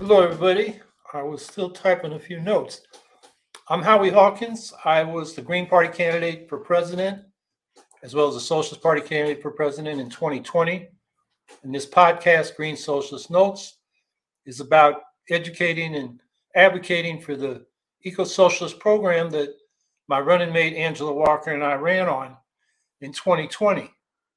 Hello, everybody. I was still typing a few notes. I'm Howie Hawkins. I was the Green Party candidate for president, as well as the Socialist Party candidate for president in 2020. And this podcast, Green Socialist Notes, is about educating and advocating for the eco-socialist program that my running mate Angela Walker and I ran on in 2020.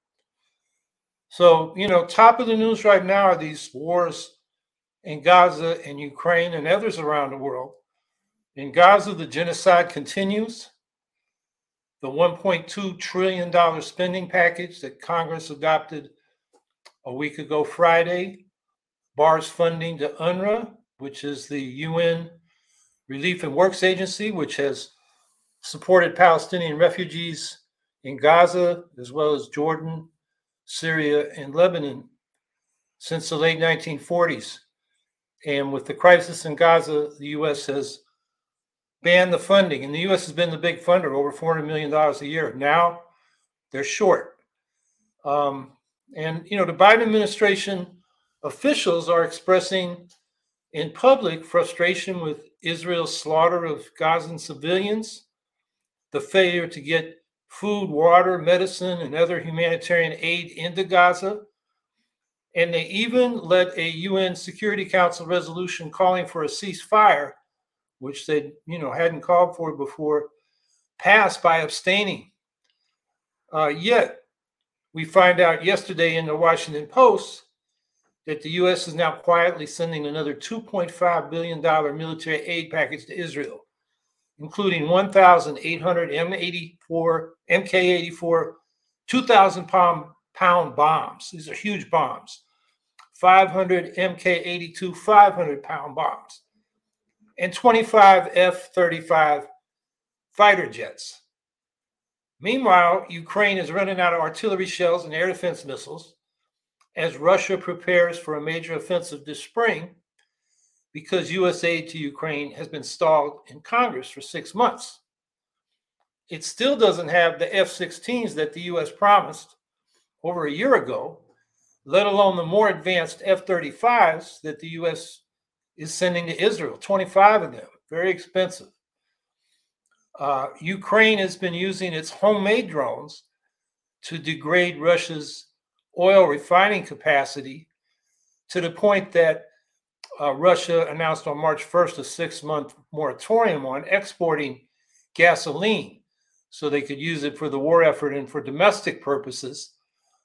So, top of the news right now are these wars in Gaza and Ukraine and others around the world. In Gaza, the genocide continues. The $1.2 trillion spending package that Congress adopted a week ago Friday bars funding to UNRWA, which is the UN Relief and Works Agency, which has supported Palestinian refugees in Gaza, as well as Jordan, Syria, and Lebanon since the late 1940s. And with the crisis in Gaza, the U.S. has banned the funding. And the U.S. has been the big funder, over $400 million a year. Now they're short. The Biden administration officials are expressing in public frustration with Israel's slaughter of Gazan civilians, the failure to get food, water, medicine, and other humanitarian aid into Gaza. And they even let a UN Security Council resolution calling for a ceasefire, which they, hadn't called for before, pass by abstaining. Yet, we find out yesterday in the Washington Post that the U.S. is now quietly sending another $2.5 billion military aid package to Israel, including 1,800 MK-84, 2,000-pound bombs. These are huge bombs. 500 MK-82 500-pound bombs, and 25 F-35 fighter jets. Meanwhile, Ukraine is running out of artillery shells and air defense missiles as Russia prepares for a major offensive this spring because U.S. aid to Ukraine has been stalled in Congress for 6 months. It still doesn't have the F-16s that the U.S. promised over a year ago, let alone the more advanced F-35s that the U.S. is sending to Israel, 25 of them, very expensive. Ukraine has been using its homemade drones to degrade Russia's oil refining capacity to the point that Russia announced on March 1st a 6-month moratorium on exporting gasoline so they could use it for the war effort and for domestic purposes.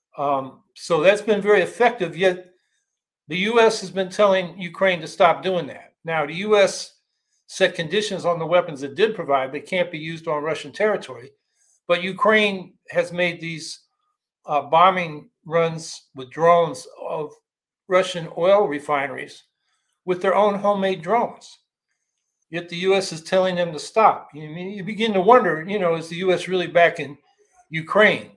So that's been very effective, yet the U.S. has been telling Ukraine to stop doing that. Now, the U.S. set conditions on the weapons it did provide. They can't be used on Russian territory. But Ukraine has made these bombing runs with drones of Russian oil refineries with their own homemade drones. Yet the U.S. is telling them to stop. You begin to wonder, is the U.S. really backing Ukraine?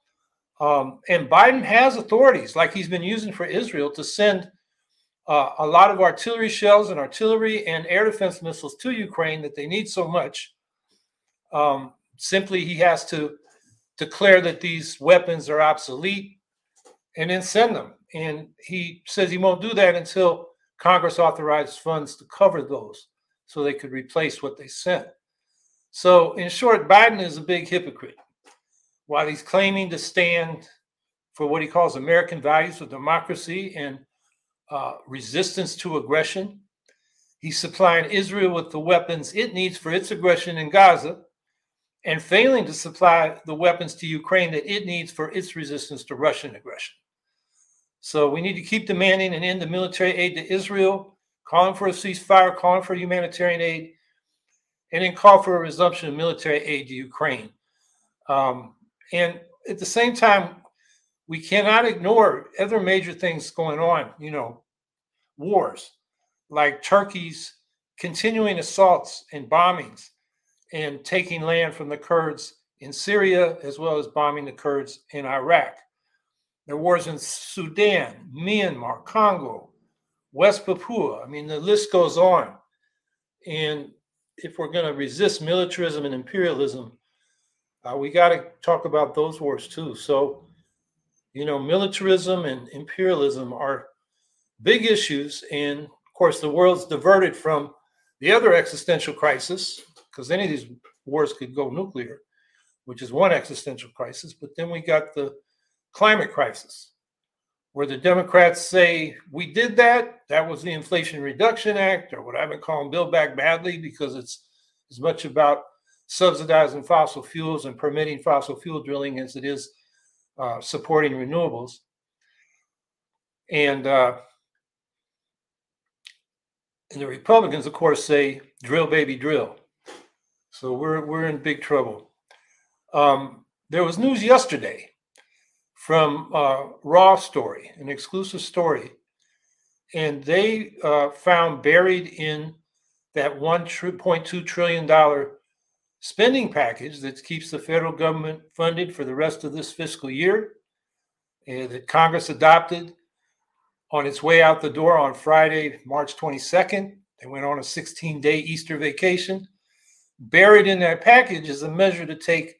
And Biden has authorities, like he's been using for Israel, to send a lot of artillery shells and artillery and air defense missiles to Ukraine that they need so much. Simply, he has to declare that these weapons are obsolete and then send them. And he says he won't do that until Congress authorizes funds to cover those so they could replace what they sent. So, in short, Biden is a big hypocrite. While he's claiming to stand for what he calls American values of democracy and resistance to aggression, he's supplying Israel with the weapons it needs for its aggression in Gaza and failing to supply the weapons to Ukraine that it needs for its resistance to Russian aggression. So we need to keep demanding an end to military aid to Israel, calling for a ceasefire, calling for humanitarian aid, and then call for a resumption of military aid to Ukraine. And at the same time, we cannot ignore other major things going on, wars, like Turkey's continuing assaults and bombings and taking land from the Kurds in Syria, as well as bombing the Kurds in Iraq. There are wars in Sudan, Myanmar, Congo, West Papua. The list goes on. And if we're going to resist militarism and imperialism, we got to talk about those wars too. So, militarism and imperialism are big issues. And of course, the world's diverted from the other existential crisis, because any of these wars could go nuclear, which is one existential crisis. But then we got the climate crisis, where the Democrats say, we did that. That was the Inflation Reduction Act, or what I've been calling Build Back Badly, because it's as much about subsidizing fossil fuels and permitting fossil fuel drilling as it is supporting renewables. And the Republicans, of course, say, drill, baby, drill. So we're in big trouble. There was news yesterday from Raw Story, an exclusive story, and they found buried in that $1.2 trillion spending package that keeps the federal government funded for the rest of this fiscal year, that Congress adopted on its way out the door on Friday, March 22nd. They went on a 16-day Easter vacation. Buried in that package is a measure to take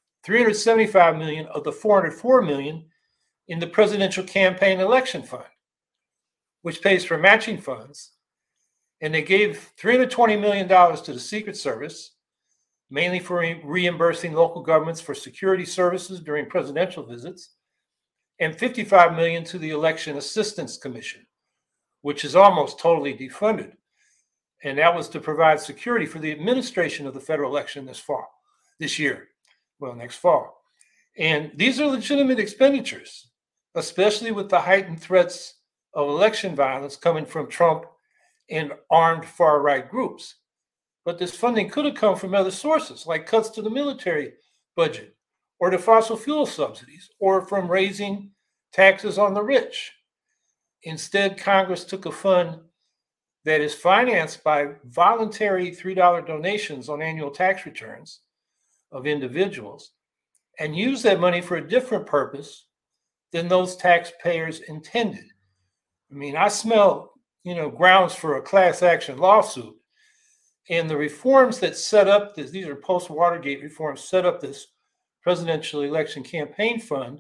$375 million of the $404 million in the Presidential Campaign Election Fund, which pays for matching funds. And they gave $320 million to the Secret Service, mainly for reimbursing local governments for security services during presidential visits, and $55 million to the Election Assistance Commission, which is almost totally defunded. And that was to provide security for the administration of the federal election this year, next fall. And these are legitimate expenditures, especially with the heightened threats of election violence coming from Trump and armed far-right groups. But this funding could have come from other sources, like cuts to the military budget, or to fossil fuel subsidies, or from raising taxes on the rich. Instead, Congress took a fund that is financed by voluntary $3 donations on annual tax returns of individuals and used that money for a different purpose than those taxpayers intended. I mean, I smell, grounds for a class action lawsuit. And the reforms that set up these are post-Watergate reforms, set up this presidential election campaign fund,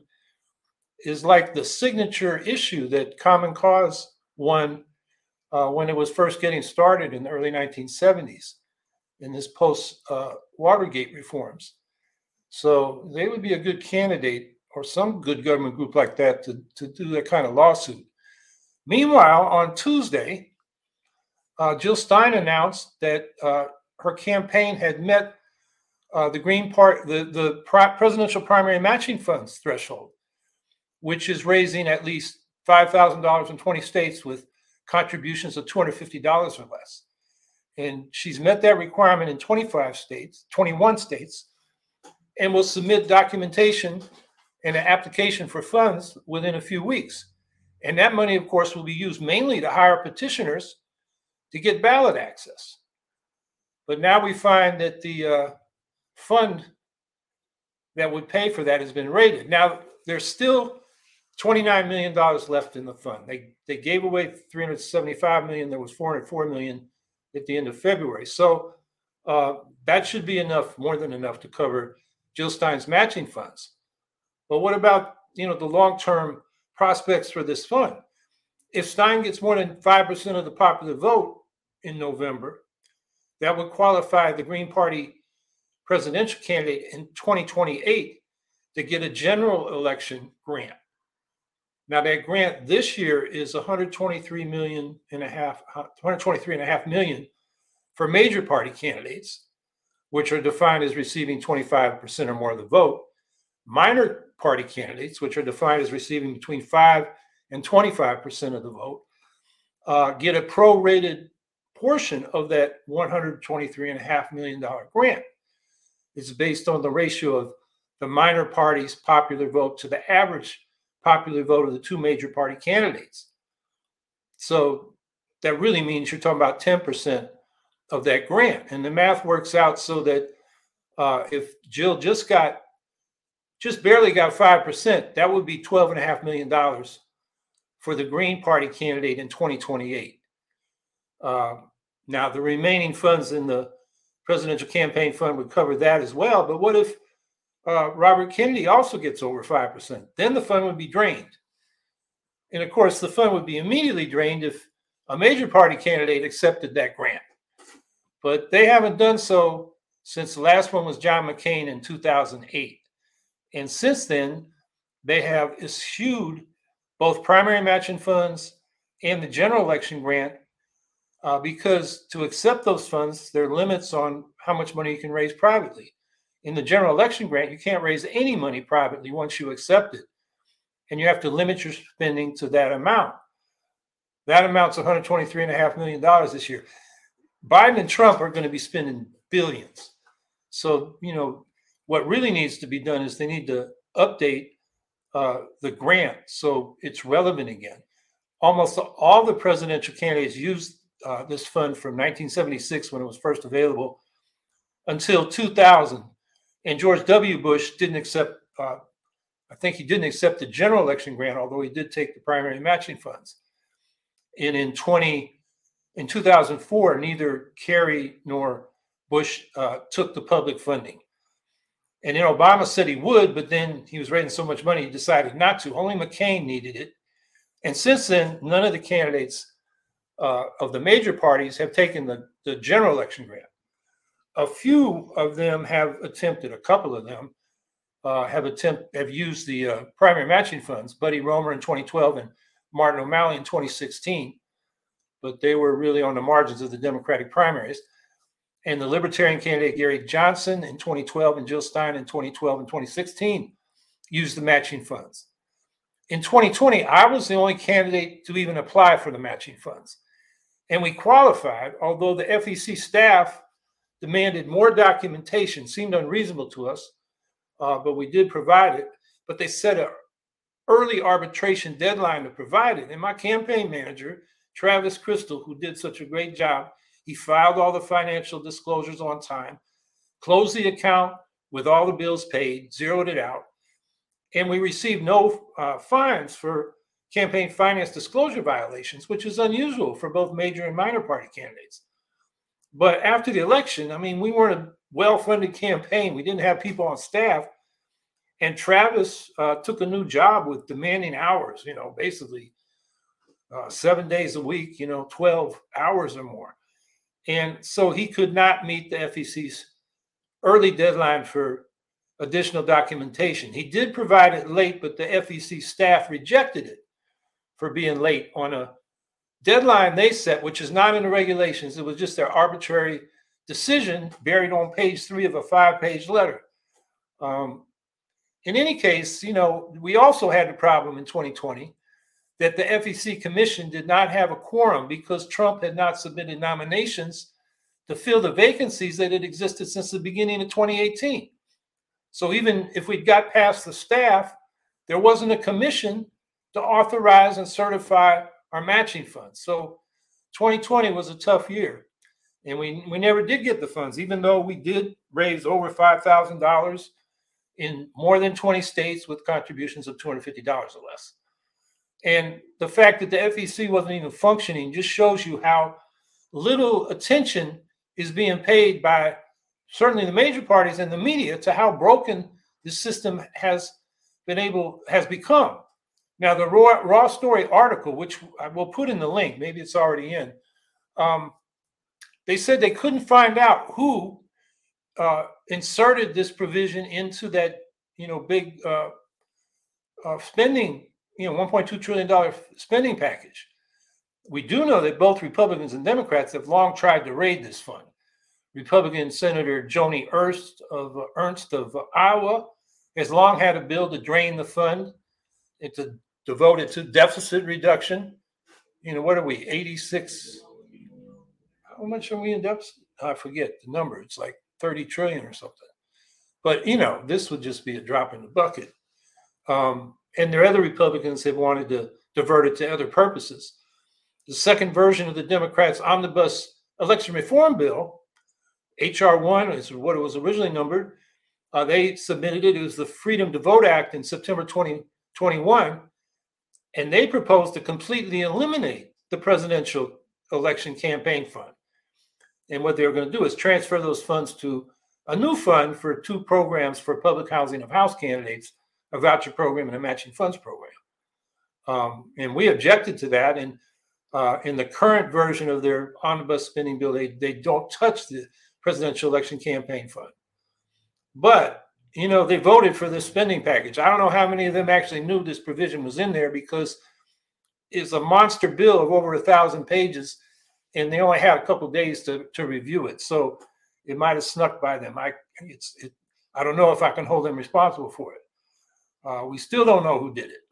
is like the signature issue that Common Cause won when it was first getting started in the early 1970s in this post-Watergate reforms. So they would be a good candidate, or some good government group like that, to do that kind of lawsuit. Meanwhile, on Tuesday, Jill Stein announced that her campaign had met the Green Party, the presidential primary matching funds threshold, which is raising at least $5,000 in 20 states with contributions of $250 or less. And she's met that requirement in 21 states, and will submit documentation and an application for funds within a few weeks. And that money, of course, will be used mainly to hire petitioners to get ballot access. But now we find that the fund that would pay for that has been raided. Now, there's still $29 million left in the fund. They gave away $375 million. There was $404 million at the end of February. So that should be enough, more than enough, to cover Jill Stein's matching funds. But what about, the long-term prospects for this fund? If Stein gets more than 5% of the popular vote in November, that would qualify the Green Party presidential candidate in 2028 to get a general election grant. Now, that grant this year is $123.5 million for major party candidates, which are defined as receiving 25% or more of the vote. Minor party candidates, which are defined as receiving between 5 and 25% of the vote, get a prorated portion of that $123.5 million grant. It's based on the ratio of the minor party's popular vote to the average popular vote of the two major party candidates. So that really means you're talking about 10% of that grant. And the math works out so that if Jill just barely got 5%, that would be $12.5 million for the Green Party candidate in 2028. Now, the remaining funds in the presidential campaign fund would cover that as well. But what if Robert Kennedy also gets over 5%? Then the fund would be drained. And of course, the fund would be immediately drained if a major party candidate accepted that grant. But they haven't done so since the last one was John McCain in 2008. And since then, they have eschewed both primary matching funds and the general election grant because to accept those funds, there are limits on how much money you can raise privately. In the general election grant, you can't raise any money privately once you accept it. And you have to limit your spending to that amount. That amount's $123.5 million this year. Biden and Trump are going to be spending billions. So, what really needs to be done is they need to update the grant so it's relevant again. Almost all the presidential candidates used this fund from 1976 when it was first available until 2000. And George W. Bush didn't accept, I think he didn't accept the general election grant, although he did take the primary matching funds. And in 2004, neither Kerry nor Bush took the public funding. And then Obama said he would, but then he was raising so much money, he decided not to. Only McCain needed it. And since then, none of the candidates of the major parties have taken the general election grant. A few of them have attempted, a couple of them have used the primary matching funds, Buddy Roemer in 2012 and Martin O'Malley in 2016, but they were really on the margins of the Democratic primaries. And the Libertarian candidate Gary Johnson in 2012 and Jill Stein in 2012 and 2016 used the matching funds. In 2020, I was the only candidate to even apply for the matching funds. And we qualified, although the FEC staff demanded more documentation, seemed unreasonable to us, but we did provide it. But they set an early arbitration deadline to provide it. And my campaign manager, Travis Crystal, who did such a great job, he filed all the financial disclosures on time, closed the account with all the bills paid, zeroed it out, and we received no fines for campaign finance disclosure violations, which is unusual for both major and minor party candidates. But after the election, we weren't a well-funded campaign. We didn't have people on staff. And Travis took a new job with demanding hours, basically 7 days a week, 12 hours or more. And so he could not meet the FEC's early deadline for additional documentation. He did provide it late, but the FEC staff rejected it for being late on a deadline they set, which is not in the regulations. It was just their arbitrary decision buried on page 3 of a 5-page letter. In any case, we also had the problem in 2020 that the FEC commission did not have a quorum because Trump had not submitted nominations to fill the vacancies that had existed since the beginning of 2018. So even if we got past the staff, there wasn't a commission to authorize and certify our matching funds. So 2020 was a tough year. And we never did get the funds, even though we did raise over $5,000 in more than 20 states with contributions of $250 or less. And the fact that the FEC wasn't even functioning just shows you how little attention is being paid by certainly the major parties and the media to how broken the system has become. Now, the Raw Story article, which I will put in the link, maybe it's already in, they said they couldn't find out who inserted this provision into that, big spending, $1.2 trillion spending package. We do know that both Republicans and Democrats have long tried to raid this fund. Republican Senator Joni Ernst of Iowa has long had a bill to drain the fund and to devote it to deficit reduction. What are we, 86? How much are we in deficit? I forget the number. It's like 30 trillion or something. But, this would just be a drop in the bucket. And there are other Republicans have wanted to divert it to other purposes. The second version of the Democrats' omnibus election reform bill, H.R. 1 is what it was originally numbered. They submitted it. It was the Freedom to Vote Act in September 2021. And they proposed to completely eliminate the presidential election campaign fund. And what they're going to do is transfer those funds to a new fund for 2 programs for public housing of House candidates, a voucher program and a matching funds program. And we objected to that. And In the current version of their omnibus spending bill, they don't touch the presidential election campaign fund. But, they voted for this spending package. I don't know how many of them actually knew this provision was in there, because it's a monster bill of over 1,000 pages, and they only had a couple of days to review it. So it might have snuck by them. I don't know if I can hold them responsible for it. We still don't know who did it.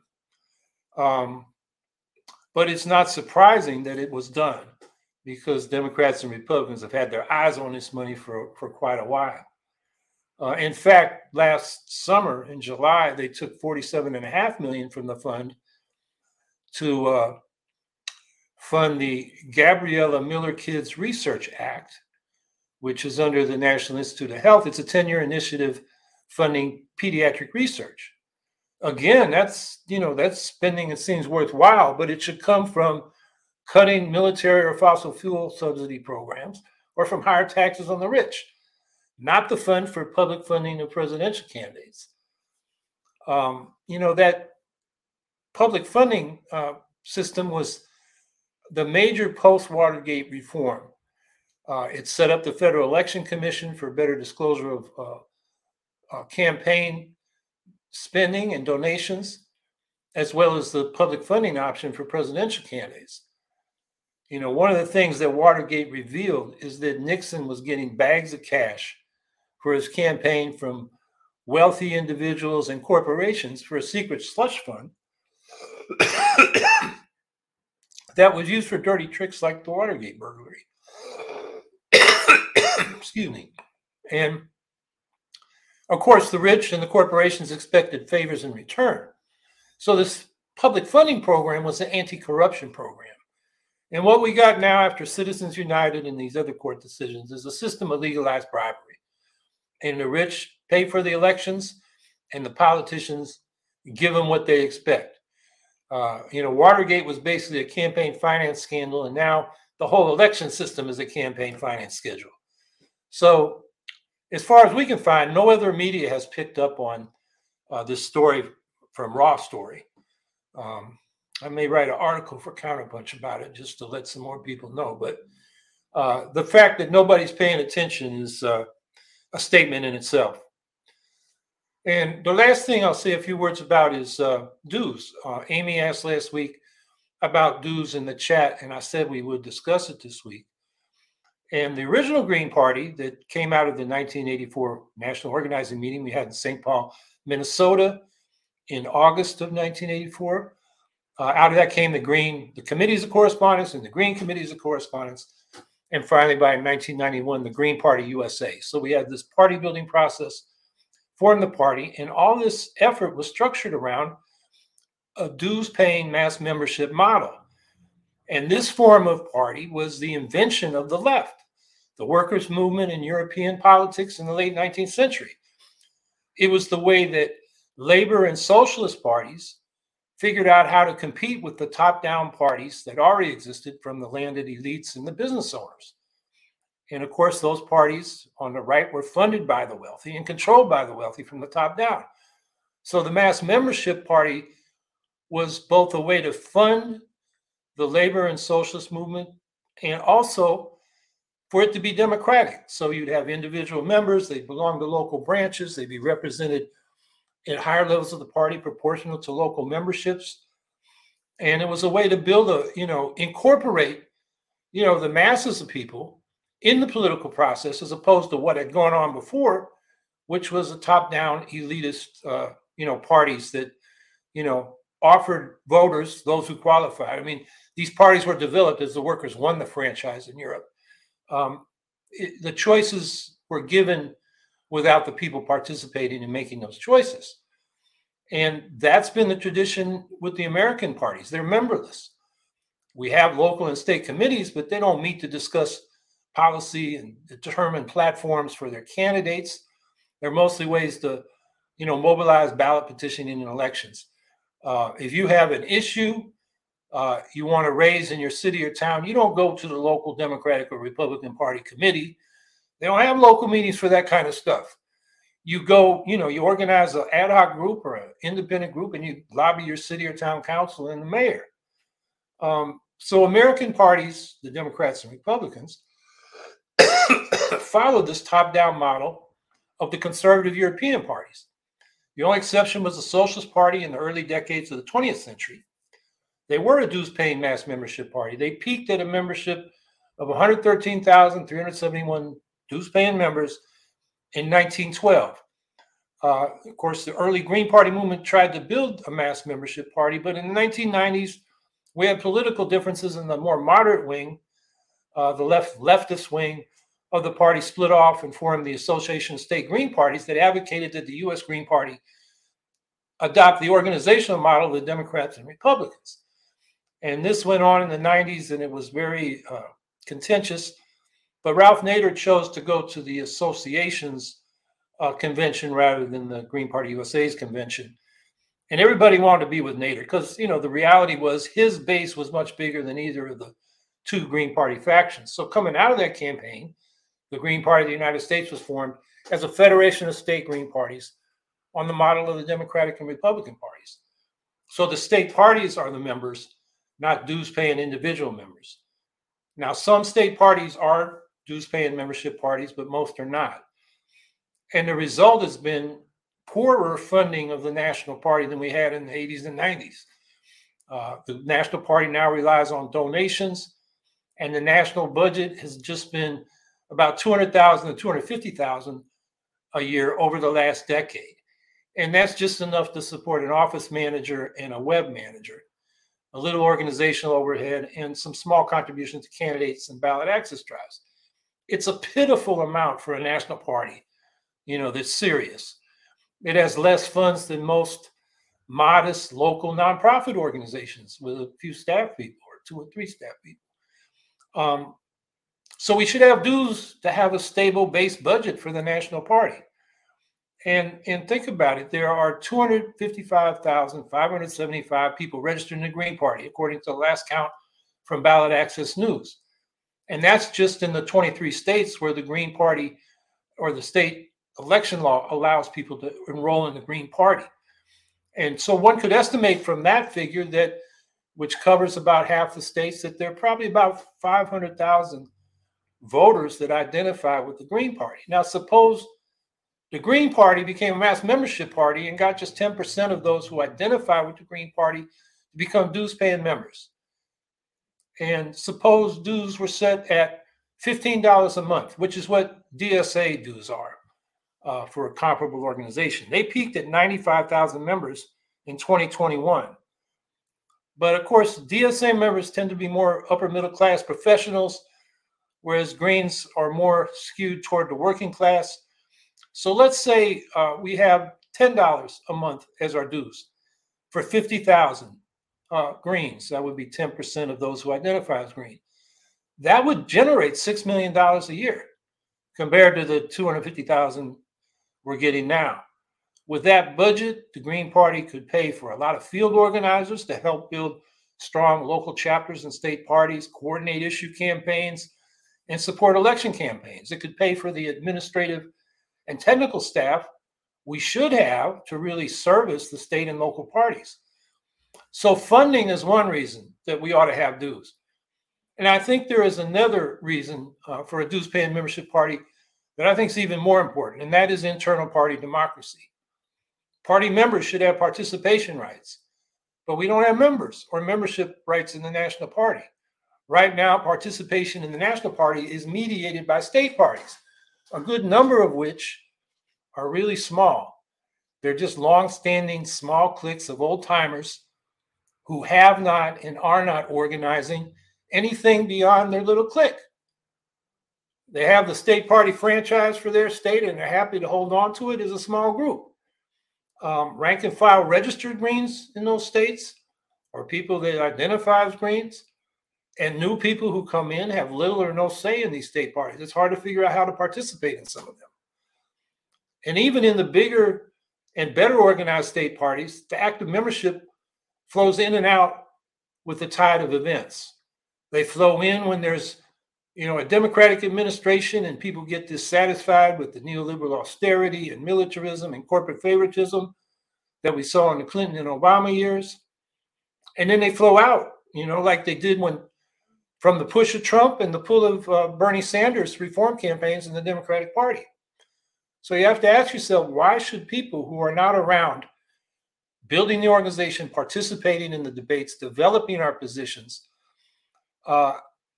But it's not surprising that it was done, because Democrats and Republicans have had their eyes on this money for quite a while. In fact, last summer in July, they took $47.5 million from the fund to fund the Gabriella Miller Kids Research Act, which is under the National Institute of Health. It's a 10-year initiative funding pediatric research. Again, that's spending that seems worthwhile, but it should come from cutting military or fossil fuel subsidy programs, or from higher taxes on the rich, not the fund for public funding of presidential candidates. That public funding system was the major post-Watergate reform. It set up the Federal Election Commission for better disclosure of campaign spending and donations, as well as the public funding option for presidential candidates. One of the things that Watergate revealed is that Nixon was getting bags of cash for his campaign from wealthy individuals and corporations for a secret slush fund that was used for dirty tricks like the Watergate burglary. Excuse me. And of course, the rich and the corporations expected favors in return. So this public funding program was an anti-corruption program. And what we got now after Citizens United and these other court decisions is a system of legalized bribery. And the rich pay for the elections, and the politicians give them what they expect. Watergate was basically a campaign finance scandal, and now the whole election system is a campaign finance schedule. So as far as we can find, no other media has picked up on this story from Raw Story. I may write an article for Counterpunch about it just to let some more people know. But the fact that nobody's paying attention is a statement in itself. And the last thing I'll say a few words about is dues. Amy asked last week about dues in the chat, and I said we would discuss it this week. And the original Green Party that came out of the 1984 National Organizing Meeting we had in St. Paul, Minnesota in August of 1984, out of that came the Committees of Correspondence and the Green Committees of Correspondence. And finally, by 1991, the Green Party USA. So we had this party building process, formed the party, and all this effort was structured around a dues-paying mass membership model. And this form of party was the invention of the left, the workers' movement in European politics in the late 19th century. It was the way that labor and socialist parties figured out how to compete with the top-down parties that already existed from the landed elites and the business owners. And of course, those parties on the right were funded by the wealthy and controlled by the wealthy from the top down. So the mass membership party was both a way to fund the labor and socialist movement and also for it to be democratic. So you'd have individual members, they belong to local branches, they'd be represented at higher levels of the party proportional to local memberships. And it was a way to build incorporate, the masses of people in the political process, as opposed to what had gone on before, which was a top-down elitist, parties that, offered voters, those who qualified. I mean, these parties were developed as the workers won the franchise in Europe. The choices were given without the people participating in making those choices. And that's been the tradition with the American parties. They're memberless. We have local and state committees, but they don't meet to discuss policy and determine platforms for their candidates. They're mostly ways to, mobilize ballot petitioning in elections. If you have an issue you want to raise in your city or town, you don't go to the local Democratic or Republican Party committee. They don't have local meetings for that kind of stuff. You go, you organize an ad hoc group or an independent group, and you lobby your city or town council and the mayor. So American parties, the Democrats and Republicans, followed this top-down model of the conservative European parties. The only exception was the Socialist Party in the early decades of the 20th century. They were a dues-paying mass membership party. They peaked at a membership of 113,371 dues-paying members in 1912. Of course, the early Green Party movement tried to build a mass membership party, but in the 1990s, we had political differences in the more moderate wing. The leftist wing of the party split off and formed the Association of State Green Parties that advocated that the U.S. Green Party adopt the organizational model of the Democrats and Republicans. And this went on in the 90s, and it was very contentious. But Ralph Nader chose to go to the association's convention rather than the Green Party USA's convention. And everybody wanted to be with Nader because, you know, the reality was his base was much bigger than either of the two Green Party factions. So coming out of that campaign, the Green Party of the United States was formed as a federation of state Green parties on the model of the Democratic and Republican parties. So the state parties are the members, not dues-paying individual members. Now, some state parties are dues-paying membership parties, but most are not. And the result has been poorer funding of the national party than we had in the 80s and 90s. The national party now relies on donations, and the national budget has just been about $200,000 to $250,000 a year over the last decade. And that's just enough to support an office manager and a web manager, a little organizational overhead, and some small contributions to candidates and ballot access drives. It's a pitiful amount for a national party, you know, that's serious. It has less funds than most modest local nonprofit organizations with a few staff people or 2 or 3 staff people. So we should have dues to have a stable base budget for the national party. And think about it, there are 255,575 people registered in the Green Party, according to the last count from Ballot Access News. And that's just in the 23 states where the Green Party or the state election law allows people to enroll in the Green Party. And so one could estimate from that figure that, which covers about half the states, that there are probably about 500,000 voters that identify with the Green Party. Now, suppose the Green Party became a mass membership party and got just 10% of those who identify with the Green Party to become dues-paying members. And suppose dues were set at $15 a month, which is what DSA dues are for a comparable organization. They peaked at 95,000 members in 2021. But of course, DSA members tend to be more upper middle class professionals, whereas Greens are more skewed toward the working class. So let's say we have $10 a month as our dues for 50,000 Greens. That would be 10% of those who identify as Green. That would generate $6 million a year compared to the 250,000 we're getting now. With that budget, the Green Party could pay for a lot of field organizers to help build strong local chapters and state parties, coordinate issue campaigns, and support election campaigns. It could pay for the administrative and technical staff we should have to really service the state and local parties. So funding is one reason that we ought to have dues. And I think there is another reason for a dues-paying membership party that I think is even more important, and that is internal party democracy. Party members should have participation rights, but we don't have members or membership rights in the national party. Right now, participation in the national party is mediated by state parties, a good number of which are really small. They're just long-standing small cliques of old-timers who have not and are not organizing anything beyond their little clique. They have the state party franchise for their state, and they're happy to hold on to it as a small group. Rank and file registered Greens in those states, or people that identify as Greens, and new people who come in have little or no say in these state parties. It's hard to figure out how to participate in some of them. And even in the bigger and better organized state parties, the active membership flows in and out with the tide of events. They flow in when there's, a Democratic administration and people get dissatisfied with the neoliberal austerity and militarism and corporate favoritism that we saw in the Clinton and Obama years. And then they flow out, like they did when from the push of Trump and the pull of Bernie Sanders reform campaigns in the Democratic Party. So you have to ask yourself, why should people who are not around building the organization, participating in the debates, developing our positions, but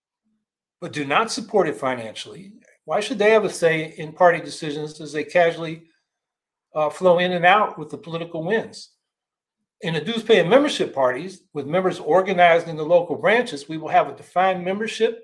do not support it financially, why should they have a say in party decisions as they casually flow in and out with the political winds? In the dues paying membership parties, with members organized in the local branches, we will have a defined membership,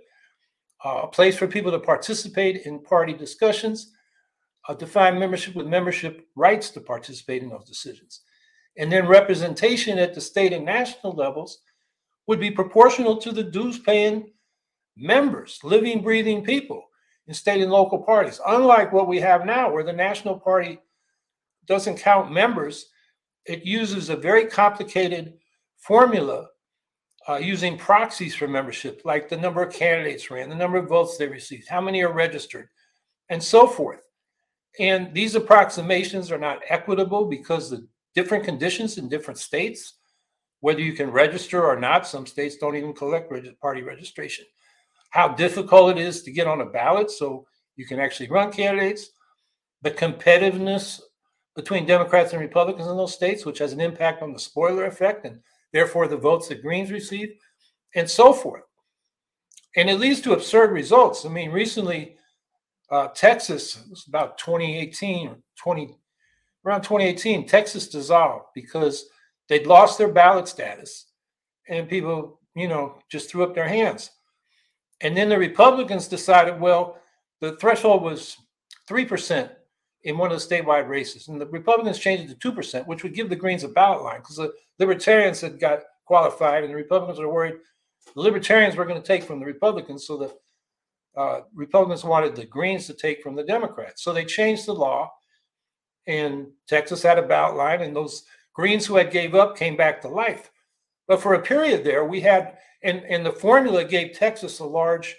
a place for people to participate in party discussions, a defined membership with membership rights to participate in those decisions. And then representation at the state and national levels would be proportional to the dues paying members, living, breathing people in state and local parties. Unlike what we have now, where the national party doesn't count members, it uses a very complicated formula using proxies for membership, like the number of candidates ran, the number of votes they received, how many are registered, and so forth. And these approximations are not equitable because the different conditions in different states, whether you can register or not. Some states don't even collect party registration. How difficult it is to get on a ballot so you can actually run candidates, the competitiveness between Democrats and Republicans in those states, which has an impact on the spoiler effect and therefore the votes that Greens receive, and so forth. And it leads to absurd results. I mean, recently, Texas, it was about 2018, around 2018, Texas dissolved because they'd lost their ballot status and people, just threw up their hands. And then the Republicans decided, well, the threshold was 3% in one of the statewide races. And the Republicans changed it to 2%, which would give the Greens a ballot line because the Libertarians had got qualified and the Republicans were worried the Libertarians were going to take from the Republicans. So the Republicans wanted the Greens to take from the Democrats. So they changed the law and Texas had a ballot line and those Greens who had gave up came back to life. But for a period there, we had, and the formula gave Texas a large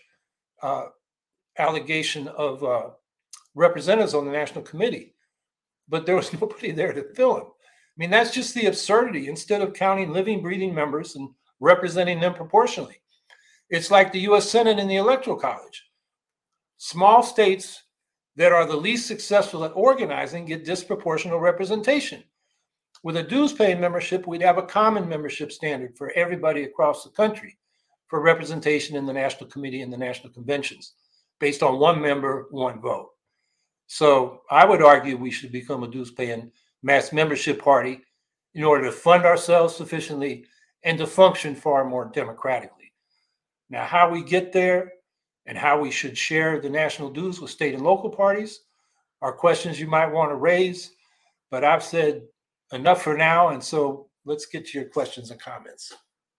allegation of representatives on the national committee, but there was nobody there to fill them. I mean, that's just the absurdity. Instead of counting living, breathing members and representing them proportionally, it's like the U.S. Senate and the Electoral College. Small states that are the least successful at organizing get disproportional representation. With a dues-paying membership, we'd have a common membership standard for everybody across the country for representation in the National Committee and the National Conventions, based on one member, one vote. So I would argue we should become a dues-paying mass membership party in order to fund ourselves sufficiently and to function far more democratically. Now, how we get there and how we should share the national dues with state and local parties are questions you might want to raise, but I've said enough for now, and so let's get to your questions and comments.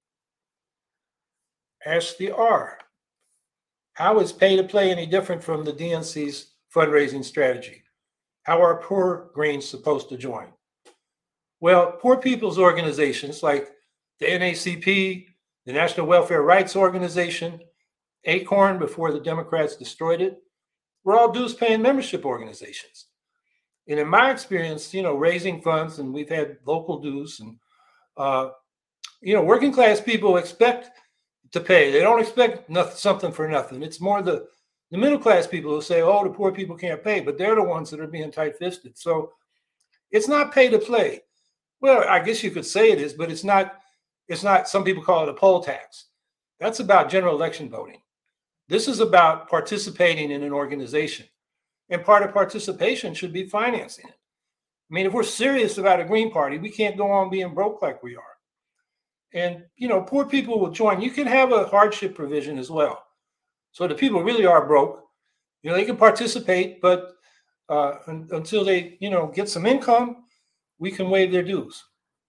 Ashley R. How is pay to play any different from the DNC's fundraising strategy? How are poor Greens supposed to join? Well, poor people's organizations like the NACP, the National Welfare Rights Organization, ACORN before the Democrats destroyed it, were all dues-paying membership organizations. And in my experience, raising funds, and we've had local dues, and working class people expect to pay. They don't expect something for nothing. It's more the middle class people who say, oh, the poor people can't pay, but they're the ones that are being tight-fisted. So it's not pay to play. Well, I guess you could say it is, but it's not. Some people call it a poll tax. That's about general election voting. This is about participating in an organization. And part of participation should be financing it. I mean, if we're serious about a Green Party, we can't go on being broke like we are. And, poor people will join. You can have a hardship provision as well. So the people really are broke, they can participate, but until they, get some income, we can waive their dues.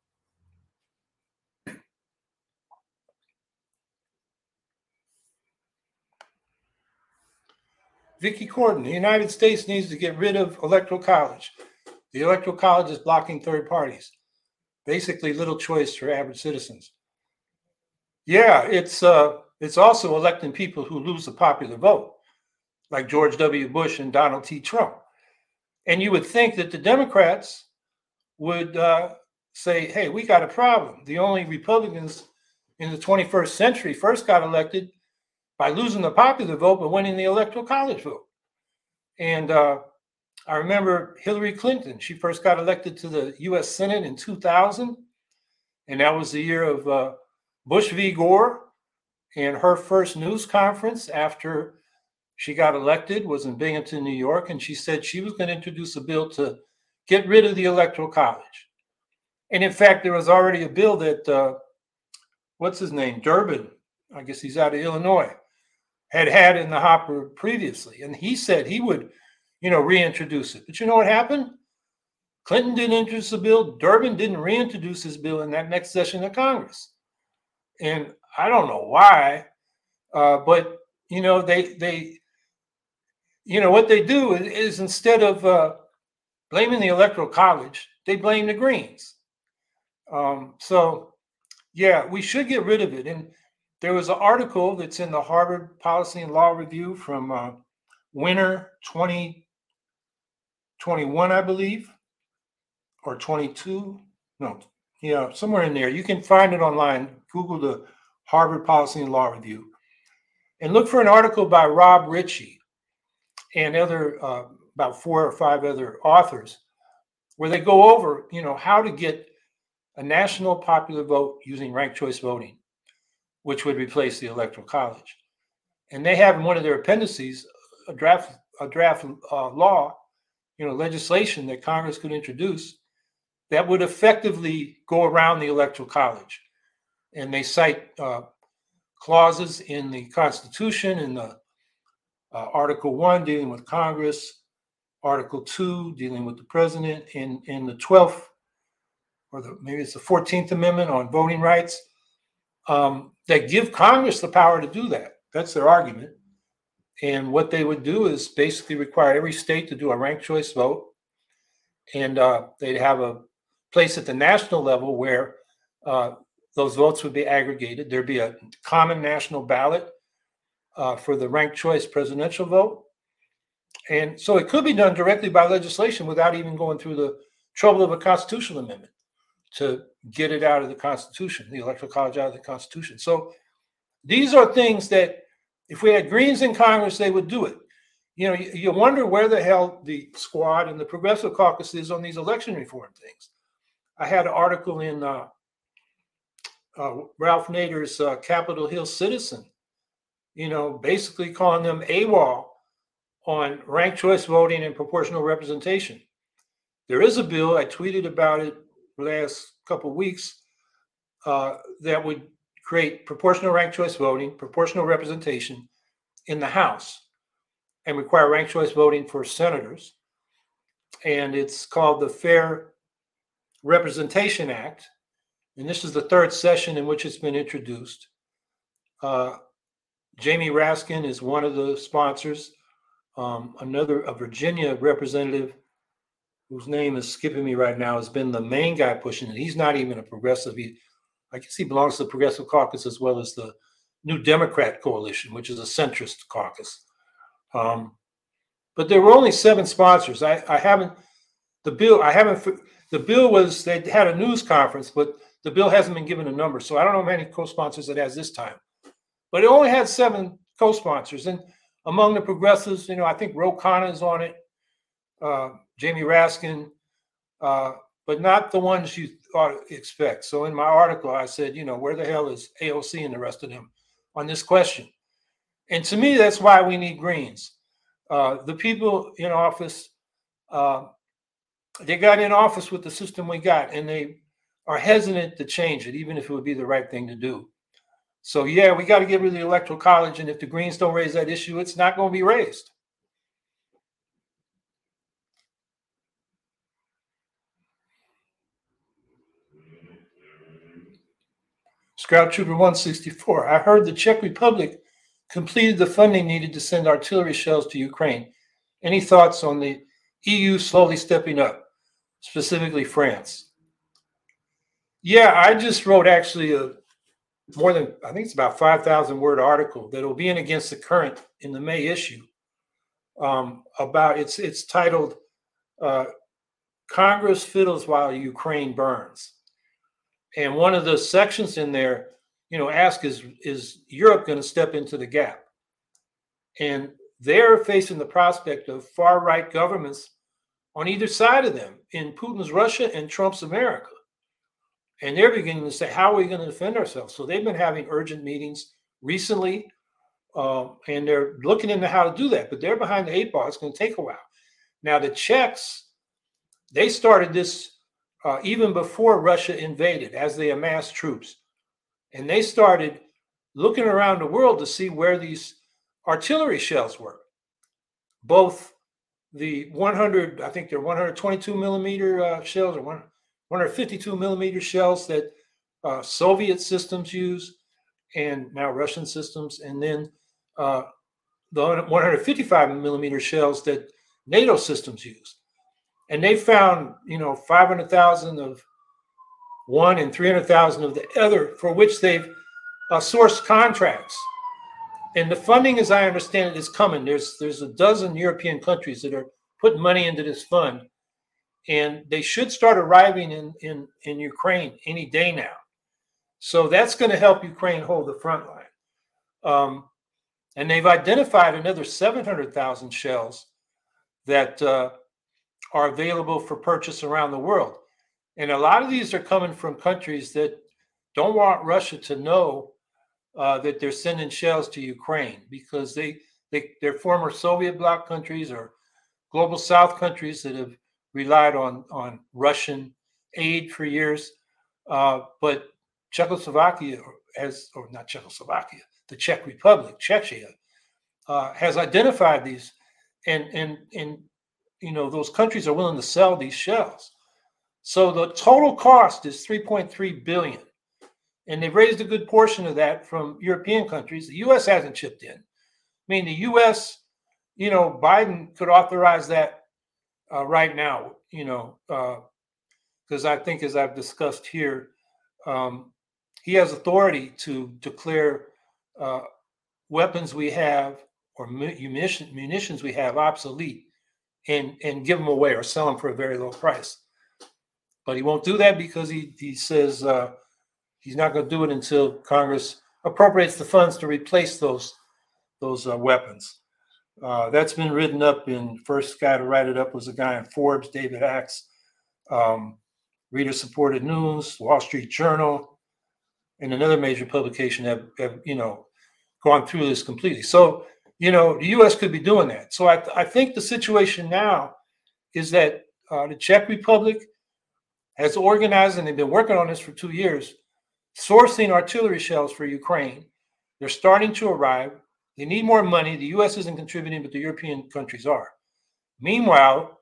Vicky Corden, the United States needs to get rid of Electoral College. The Electoral College is blocking third parties. Basically, little choice for average citizens. Yeah, it's also electing people who lose the popular vote, like George W. Bush and Donald T. Trump. And you would think that the Democrats would say, hey, we got a problem. The only Republicans in the 21st century first got elected by losing the popular vote, but winning the electoral college vote. And I remember Hillary Clinton. She first got elected to the U.S. Senate in 2000, and that was the year of Bush v. Gore. And her first news conference after she got elected was in Binghamton, New York, and she said she was going to introduce a bill to get rid of the electoral college. And in fact, there was already a bill that, what's his name, Durbin, I guess he's out of Illinois, had in the hopper previously. And he said he would, reintroduce it. But you know what happened? Clinton didn't introduce the bill. Durbin didn't reintroduce his bill in that next session of Congress. And I don't know why, but, they what they do is instead of blaming the electoral college, they blame the Greens. So, yeah, we should get rid of it. And there was an article that's in the Harvard Policy and Law Review from winter 2021, I believe, or 22. No, somewhere in there. You can find it online. Google the Harvard Policy and Law Review and look for an article by Rob Ritchie and other about 4 or 5 other authors where they go over, how to get a national popular vote using ranked choice voting, which would replace the electoral college. And they have in one of their appendices a draft law, legislation that Congress could introduce that would effectively go around the electoral college. And they cite clauses in the Constitution, in the Article 1 dealing with Congress, Article 2 dealing with the president, in the 12th, or maybe it's the 14th Amendment on voting rights, that give Congress the power to do that. That's their argument. And what they would do is basically require every state to do a ranked choice vote. And they'd have a place at the national level where those votes would be aggregated. There'd be a common national ballot for the ranked choice presidential vote. And so it could be done directly by legislation without even going through the trouble of a constitutional amendment to get it out of the Constitution, the Electoral College out of the Constitution. So these are things that if we had Greens in Congress, they would do it. You wonder where the hell the squad and the Progressive Caucus is on these election reform things. I had an article in Ralph Nader's Capitol Hill Citizen, basically calling them AWOL on ranked choice voting and proportional representation. There is a bill, I tweeted about it last couple of weeks, that would create proportional ranked choice voting, proportional representation in the House, and require ranked choice voting for senators. And it's called the Fair Representation Act. And this is the 3rd session in which it's been introduced. Jamie Raskin is one of the sponsors. A Virginia representative whose name is skipping me right now has been the main guy pushing it. He's not even a progressive. I guess he belongs to the Progressive Caucus as well as the New Democrat Coalition, which is a centrist caucus. But there were only 7 sponsors. The bill was, they had a news conference, but the bill hasn't been given a number. So I don't know how many co-sponsors it has this time. But it only had 7 co-sponsors. And among the progressives, I think Ro Khanna is on it, Jamie Raskin, but not the ones you expect. So in my article, I said, where the hell is AOC and the rest of them on this question? And to me, that's why we need Greens. The people in office, they got in office with the system we got, and they are hesitant to change it, even if it would be the right thing to do. So, yeah, we got to get rid of the Electoral College, and if the Greens don't raise that issue, it's not going to be raised. Scout Trooper 164. I heard the Czech Republic completed the funding needed to send artillery shells to Ukraine. Any thoughts on the EU slowly stepping up, specifically France? Yeah, I just wrote actually more than, I think it's about 5,000 word article that will be in Against the Current in the May issue about, it's titled Congress Fiddles While Ukraine Burns. And one of the sections in there, ask is Europe going to step into the gap? And they're facing the prospect of far-right governments on either side of them in Putin's Russia and Trump's America. And they're beginning to say, how are we going to defend ourselves? So they've been having urgent meetings recently, and they're looking into how to do that. But they're behind the 8 ball. It's going to take a while. Now, the Czechs, they started this even before Russia invaded, as they amassed troops. And they started looking around the world to see where these artillery shells were. Both the 100, I think they're 122 millimeter shells, or 152 millimeter shells that Soviet systems use, and now Russian systems, and then the 155 millimeter shells that NATO systems use. And they found, 500,000 of one and 300,000 of the other, for which they've sourced contracts. And the funding, as I understand it, is coming. There's a dozen European countries that are putting money into this fund, and they should start arriving in Ukraine any day now. So that's going to help Ukraine hold the front line. And they've identified another 700,000 shells that are available for purchase around the world. And a lot of these are coming from countries that don't want Russia to know that they're sending shells to Ukraine, because they're former Soviet bloc countries or global South countries that have relied on Russian aid for years. But Czechoslovakia, the Czech Republic, Czechia, has identified these, and those countries are willing to sell these shells. So the total cost is $3.3 billion. And they've raised a good portion of that from European countries. The U.S. hasn't chipped in. I mean, the U.S., Biden could authorize that right now, because I think, as I've discussed here, he has authority to declare weapons we have or munitions we have obsolete and give them away or sell them for a very low price. But he won't do that because he says he's not going to do it until Congress appropriates the funds to replace those weapons. That's been written up in, first guy to write it up was a guy in Forbes, David Axe, Reader Supported News, Wall Street Journal, and another major publication have gone through this completely. So, the U.S. could be doing that. So I think the situation now is that the Czech Republic has organized, and they've been working on this for 2 years, sourcing artillery shells for Ukraine. They're starting to arrive. They need more money. The U.S. isn't contributing, but the European countries are. Meanwhile,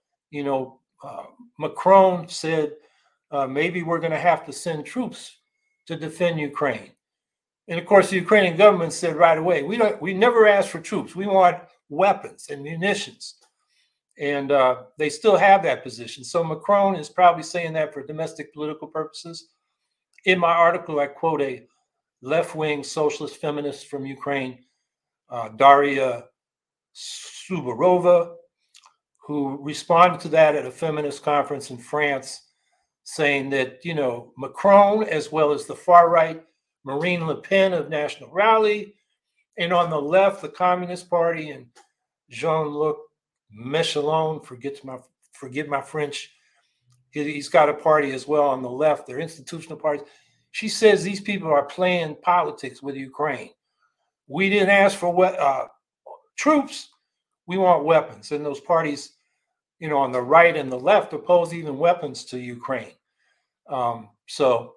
Macron said maybe we're going to have to send troops to defend Ukraine. And of course, the Ukrainian government said right away, we never asked for troops. We want weapons and munitions. And they still have that position. So Macron is probably saying that for domestic political purposes. In my article, I quote a left-wing socialist feminist from Ukraine, Daria Subarova, who responded to that at a feminist conference in France, saying that, Macron, as well as the far-right Marine Le Pen of National Rally, and on the left, the Communist Party and Jean-Luc Mélenchon, forgive my French, he's got a party as well on the left. They're institutional parties. She says these people are playing politics with Ukraine. We didn't ask for troops. We want weapons. And those parties, on the right and the left oppose even weapons to Ukraine. So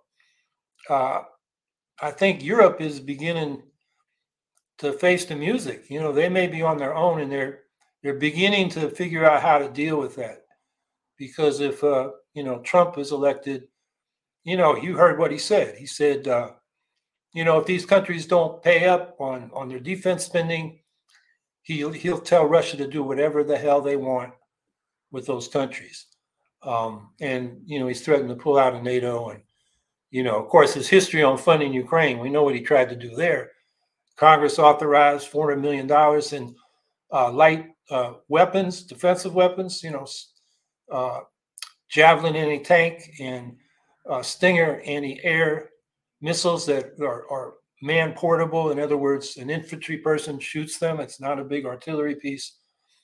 I think Europe is beginning to face the music. They may be on their own, and they're beginning to figure out how to deal with that. Because if Trump is elected, you heard what he said. He said, if these countries don't pay up on their defense spending, he'll tell Russia to do whatever the hell they want with those countries. And he's threatened to pull out of NATO. And of course, his history on funding Ukraine, we know what he tried to do there. Congress authorized $400 million in light weapons, defensive weapons, Javelin anti-tank and Stinger anti-air missiles that are man portable. In other words, an infantry person shoots them. It's not a big artillery piece.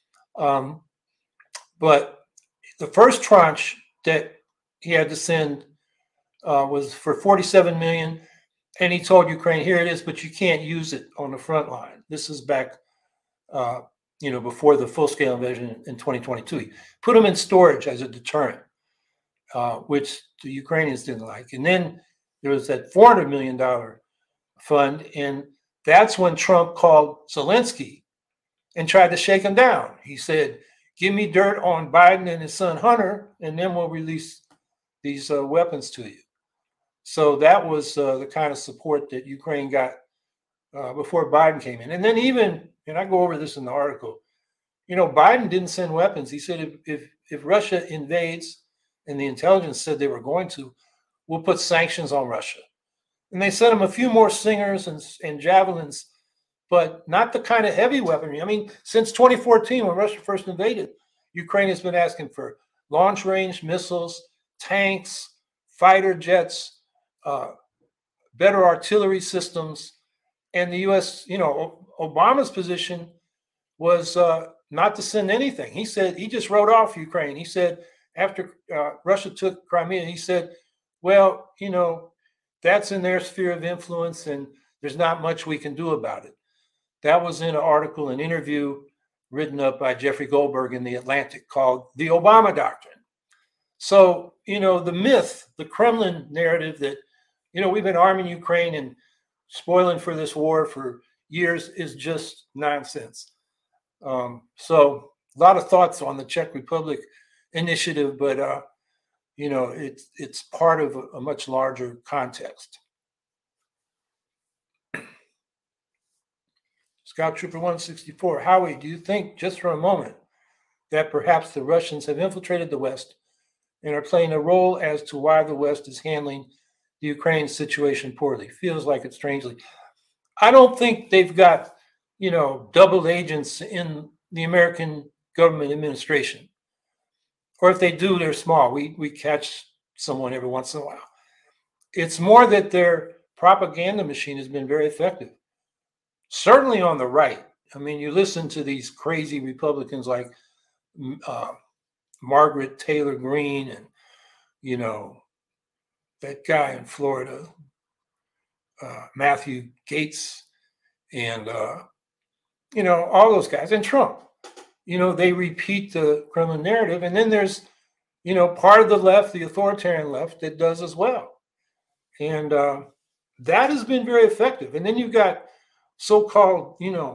But the first tranche that he had to send was for 47 million. And he told Ukraine, here it is, but you can't use it on the front line. This is back, before the full-scale invasion in 2022. He put them in storage as a deterrent, which the Ukrainians didn't like. And then there was that $400 million fund, and that's when Trump called Zelensky and tried to shake him down. He said, give me dirt on Biden and his son Hunter, and then we'll release these weapons to you. So that was the kind of support that Ukraine got before Biden came in. And then even, and I go over this in the article, Biden didn't send weapons. He said if Russia invades, and the intelligence said they were going to, we'll put sanctions on Russia. And they sent him a few more Stingers and Javelins, but not the kind of heavy weaponry. I mean, since 2014, when Russia first invaded, Ukraine has been asking for launch range missiles, tanks, fighter jets, better artillery systems. And the U.S., Obama's position was not to send anything. He said, he just wrote off Ukraine. He said, after Russia took Crimea, he said, well, that's in their sphere of influence and there's not much we can do about it. That was in an article, an interview written up by Jeffrey Goldberg in The Atlantic called The Obama Doctrine. So, the myth, the Kremlin narrative that, we've been arming Ukraine and spoiling for this war for years is just nonsense. So a lot of thoughts on the Czech Republic initiative, but, it's part of a much larger context. Scout Trooper 164, Howie, do you think, just for a moment, that perhaps the Russians have infiltrated the West and are playing a role as to why the West is handling the Ukraine situation poorly? Feels like it strangely. I don't think they've got, double agents in the American government administration. Or if they do, they're small. We catch someone every once in a while. It's more that their propaganda machine has been very effective. Certainly on the right. I mean, you listen to these crazy Republicans like Margaret Taylor Greene and, that guy in Florida, Matthew Gaetz, and, all those guys, and Trump. They repeat the Kremlin narrative. And then there's, part of the left, the authoritarian left, that does as well. And that has been very effective. And then you've got so-called,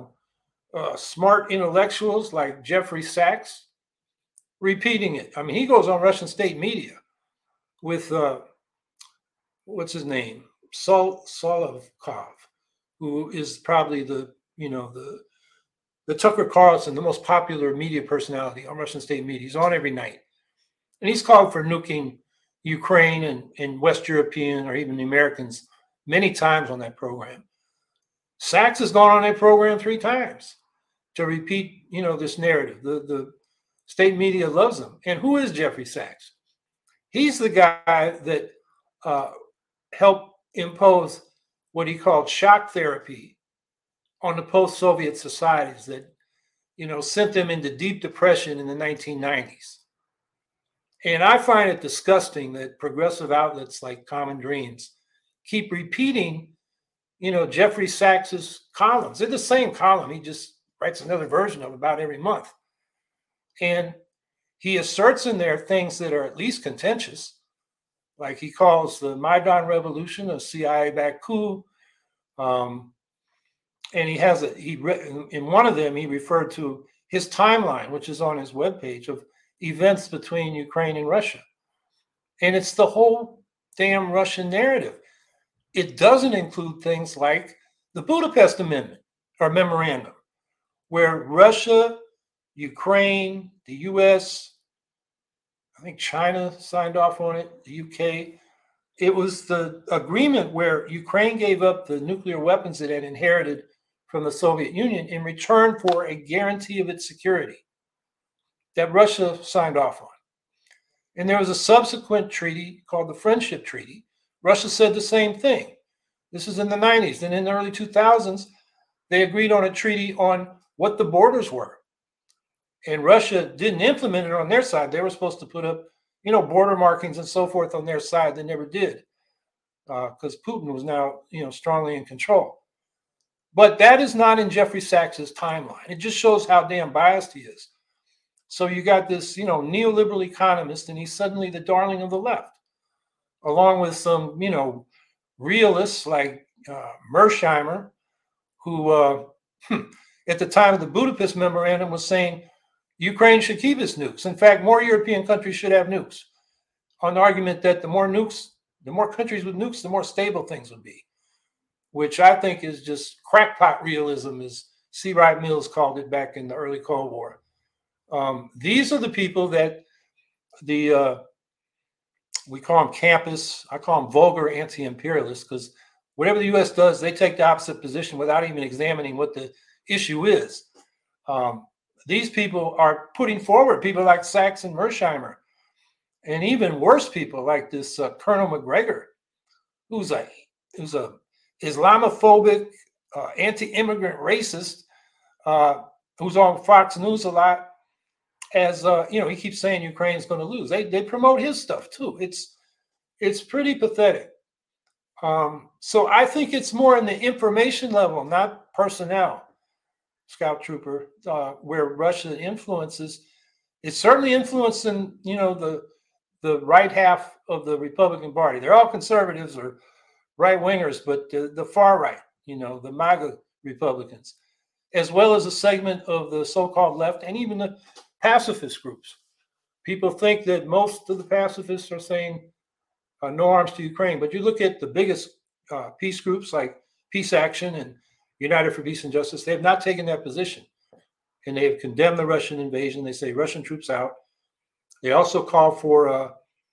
smart intellectuals like Jeffrey Sachs repeating it. I mean, he goes on Russian state media with, what's his name? Solovkov, who is probably the Tucker Carlson, the most popular media personality on Russian state media. He's on every night. And he's called for nuking Ukraine and West European or even the Americans many times on that program. Sachs has gone on that program 3 times to repeat, this narrative. The state media loves him. And who is Jeffrey Sachs? He's the guy that helped impose what he called shock therapy on the post-Soviet societies that, sent them into deep depression in the 1990s. And I find it disgusting that progressive outlets like Common Dreams keep repeating, Jeffrey Sachs's columns. They're the same column. He just writes another version of about every month. And he asserts in there things that are at least contentious, like he calls the Maidan Revolution a CIA-backed coup. And he has in one of them, he referred to his timeline, which is on his webpage, of events between Ukraine and Russia. And it's the whole damn Russian narrative. It doesn't include things like the Budapest Amendment or Memorandum, where Russia, Ukraine, the US, I think China signed off on it, the UK. It was the agreement where Ukraine gave up the nuclear weapons it had inherited from the Soviet Union in return for a guarantee of its security that Russia signed off on. And there was a subsequent treaty called the Friendship Treaty. Russia said the same thing. This is in the 90s. And in the early 2000s, they agreed on a treaty on what the borders were. And Russia didn't implement it on their side. They were supposed to put up, border markings and so forth on their side. They never did, because Putin was now, strongly in control. But that is not in Jeffrey Sachs's timeline. It just shows how damn biased he is. So you got this, neoliberal economist, and he's suddenly the darling of the left, along with some, realists like Mersheimer, who at the time of the Budapest Memorandum was saying Ukraine should keep its nukes. In fact, more European countries should have nukes, on the argument that the more countries with nukes, the more stable things would be, which I think is just crackpot realism, as C. Wright Mills called it back in the early Cold War. These are the people that we call them campus. I call them vulgar anti-imperialists, because whatever the U.S. does, they take the opposite position without even examining what the issue is. These people are putting forward people like Sachs and Mersheimer, and even worse people like this Colonel McGregor, who's a Islamophobic, anti-immigrant racist, who's on Fox News a lot. As he keeps saying Ukraine's going to lose. They promote his stuff too. It's pretty pathetic. So I think it's more in the information level, not personnel, Scout Trooper, where Russia influences. It's certainly influencing, the right half of the Republican Party. They're all conservatives or right wingers, but the far right, the MAGA Republicans, as well as a segment of the so-called left and even the pacifist groups. People think that most of the pacifists are saying no arms to Ukraine, but you look at the biggest peace groups like Peace Action and United for Peace and Justice, they have not taken that position, and they have condemned the Russian invasion. They say Russian troops out. They also call for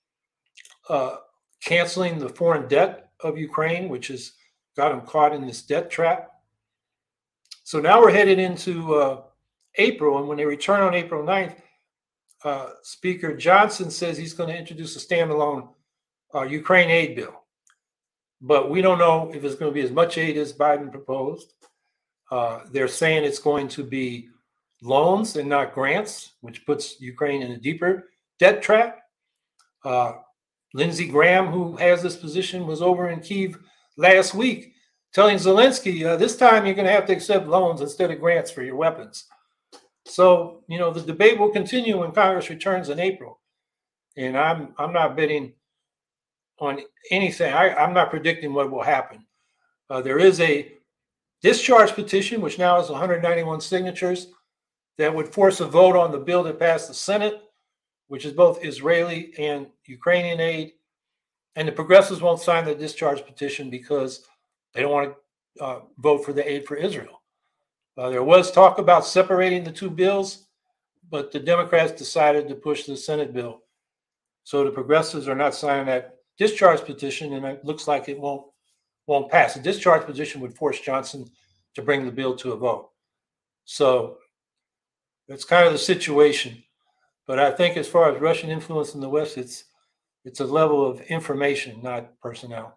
canceling the foreign debt of Ukraine, which has got them caught in this debt trap. So now we're headed into April, and when they return on April 9th, Speaker Johnson says he's going to introduce a standalone Ukraine aid bill. But we don't know if it's going to be as much aid as Biden proposed. They're saying it's going to be loans and not grants, which puts Ukraine in a deeper debt trap. Lindsey Graham, who has this position, was over in Kyiv last week telling Zelensky, this time you're going to have to accept loans instead of grants for your weapons. So, the debate will continue when Congress returns in April. And I'm not betting on anything. I'm not predicting what will happen. There is a discharge petition, which now has 191 signatures, that would force a vote on the bill that passed the Senate, which is both Israeli and Ukrainian aid. And the progressives won't sign the discharge petition because they don't want to vote for the aid for Israel. There was talk about separating the two bills, but the Democrats decided to push the Senate bill. So the progressives are not signing that discharge petition, and it looks like it won't pass. The discharge petition would force Johnson to bring the bill to a vote. So that's kind of the situation. But I think as far as Russian influence in the West, it's a level of information, not personnel.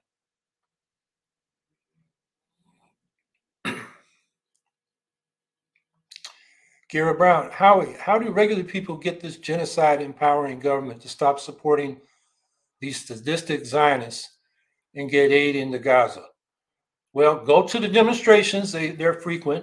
Kira Brown, Howie, how do regular people get this genocide empowering government to stop supporting these sadistic Zionists and get aid into Gaza? Well, go to the demonstrations. They're frequent.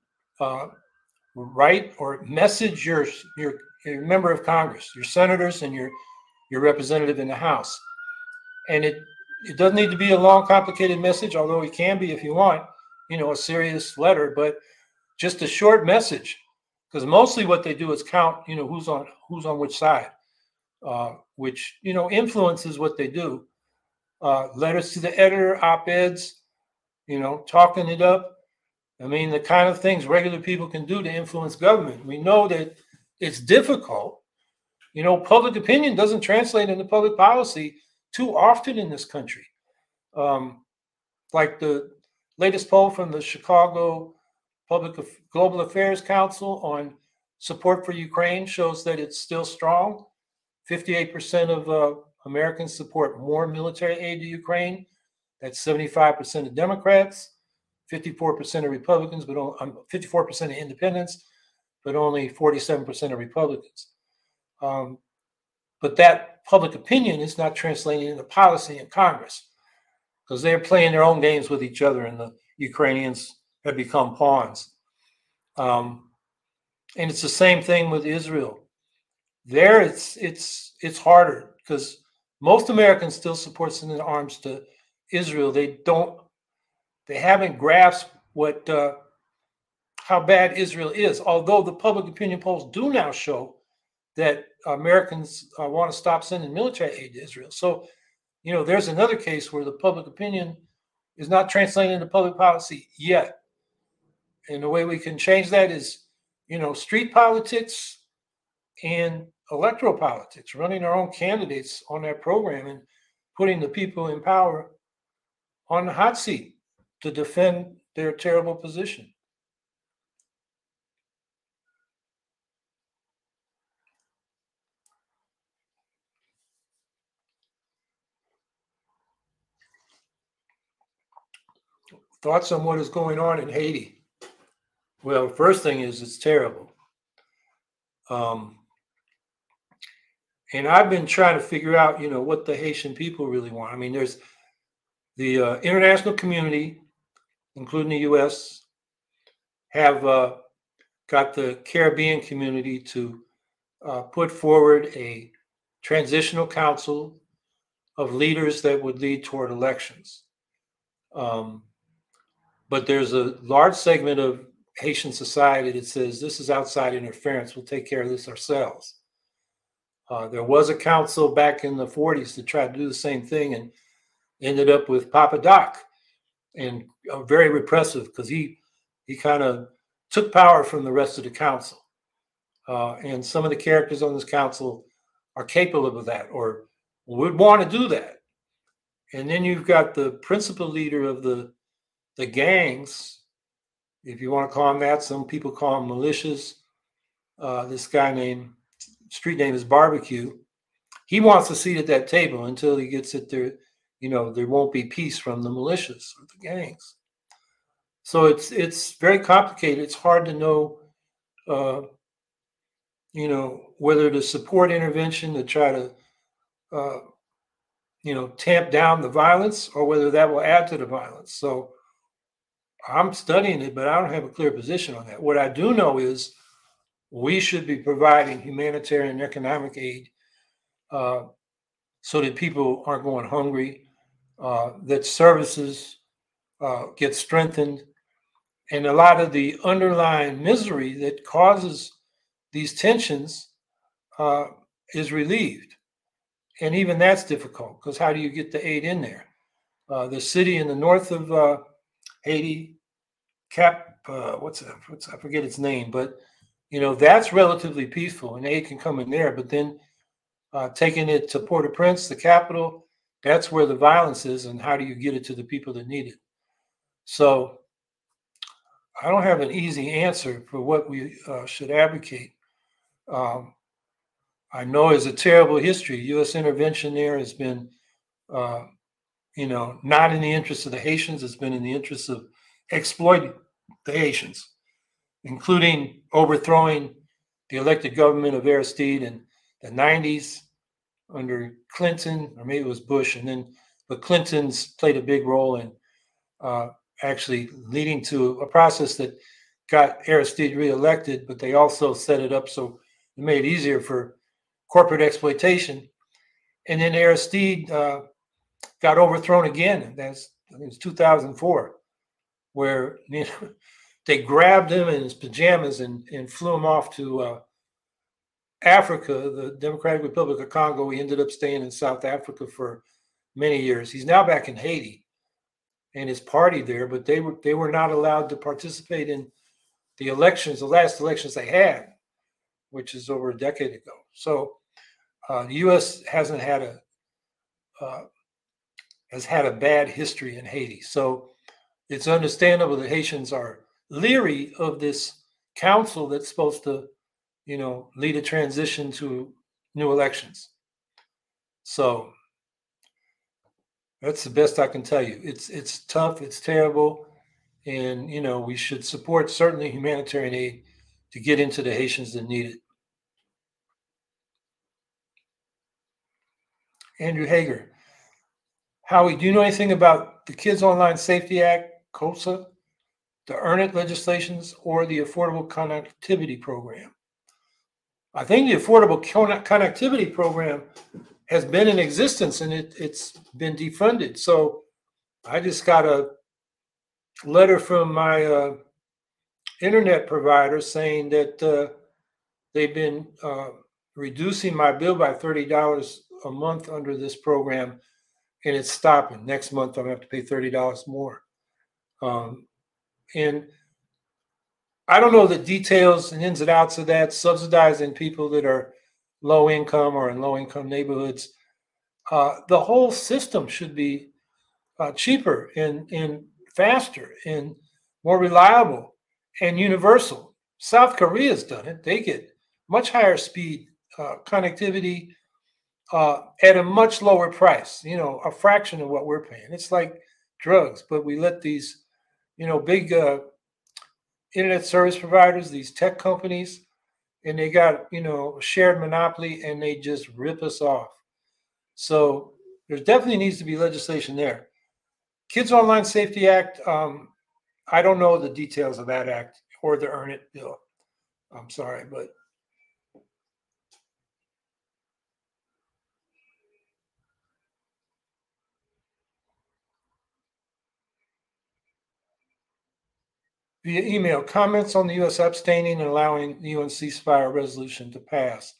Write or message your member of Congress, your senators, and your representative in the House. And it doesn't need to be a long, complicated message, although it can be if you want, a serious letter, but just a short message. Because mostly what they do is count, who's on which side, which, influences what they do. Letters to the editor, op-eds, talking it up. I mean, the kind of things regular people can do to influence government. We know that it's difficult. Public opinion doesn't translate into public policy too often in this country. Like the latest poll from the Chicago Global Affairs Council on support for Ukraine shows that it's still strong. 58% of Americans support more military aid to Ukraine That's 75% of Democrats, 54% of Republicans, but 54% of independents, but only 47% of Republicans. But that public opinion is not translating into policy in Congress because they're playing their own games with each other, and the Ukrainians have become pawns. And it's the same thing with Israel. There, it's harder because most Americans still support sending arms to Israel. They haven't grasped how bad Israel is. Although the public opinion polls do now show that Americans want to stop sending military aid to Israel. So, there's another case where the public opinion is not translating into public policy yet. And the way we can change that is, street politics and electoral politics, running our own candidates on that program and putting the people in power on the hot seat to defend their terrible position. Thoughts on what is going on in Haiti? Well, first thing is it's terrible. And I've been trying to figure out, what the Haitian people really want. I mean, there's the international community, including the U.S., have got the Caribbean community to put forward a transitional council of leaders that would lead toward elections. But there's a large segment of Haitian society that says this is outside interference. We'll take care of this ourselves. There was a council back in the 40s to try to do the same thing and ended up with Papa Doc, and very repressive because he kind of took power from the rest of the council. And some of the characters on this council are capable of that or would want to do that. And then you've got the principal leader of the gangs, if you want to call them that. Some people call them militias. This guy street name is Barbecue. He wants a seat at that table until he gets it there. There won't be peace from the militias or the gangs. So it's very complicated. It's hard to know, whether to support intervention to try to, tamp down the violence or whether that will add to the violence. So I'm studying it, but I don't have a clear position on that. What I do know is we should be providing humanitarian and economic aid so that people aren't going hungry, that services get strengthened, and a lot of the underlying misery that causes these tensions is relieved. And even that's difficult because how do you get the aid in there? The city in the north of Haiti, I forget its name, but that's relatively peaceful and aid can come in there. But then taking it to Port-au-Prince, the capital, that's where the violence is, and how do you get it to the people that need it? So I don't have an easy answer for what we should advocate. I know it's a terrible history. U.S. intervention there has been, not in the interest of the Haitians. It's been in the interest of exploiting the Haitians, including overthrowing the elected government of Aristide in the 90s under Clinton, or maybe it was Bush, but Clintons played a big role in actually leading to a process that got Aristide reelected, but they also set it up so it made it easier for corporate exploitation. And then Aristide got overthrown again. I think it was 2004, where they grabbed him in his pajamas and flew him off to Africa, the Democratic Republic of Congo. He ended up staying in South Africa for many years. He's now back in Haiti and his party there, but they were not allowed to participate in the elections, the last elections they had, which is over a decade ago. So the U.S. has had a bad history in Haiti. So it's understandable that Haitians are leery of this council that's supposed to, lead a transition to new elections. So That's the best I can tell you. It's tough. It's terrible, and we should support certainly humanitarian aid to get into the Haitians that need it. Andrew Hager, Howie, do you know anything about the Kids Online Safety Act, KOSA, the Earn It legislations, or the Affordable Connectivity Program? I think the Affordable Connectivity Program has been in existence and it's been defunded. So I just got a letter from my internet provider saying that they've been reducing my bill by $30 a month under this program, and it's stopping. Next month, I'm going to have to pay $30 more. And I don't know the details and ins and outs of that, subsidizing people that are low income or in low income neighborhoods. The whole system should be cheaper and faster and more reliable and universal. South Korea's done it. They get much higher speed connectivity at a much lower price, a fraction of what we're paying. It's like drugs, but we let these, big internet service providers, these tech companies, and they got, a shared monopoly and they just rip us off. So there definitely needs to be legislation there. Kids Online Safety Act, I don't know the details of that act or the Earn It bill. I'm sorry, but via email, comments on the U.S. abstaining and allowing the UN ceasefire resolution to pass.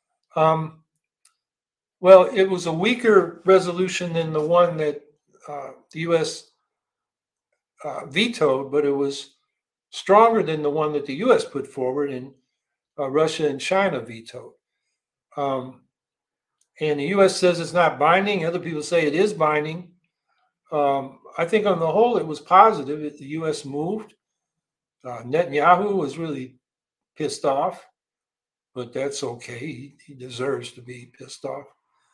Well, it was a weaker resolution than the one that the U.S. Vetoed, but it was stronger than the one that the U.S. put forward and Russia and China vetoed. And the U.S. says it's not binding. Other people say it is binding. I think on the whole, it was positive. The U.S. moved. Netanyahu was really pissed off, but that's okay. He deserves to be pissed off.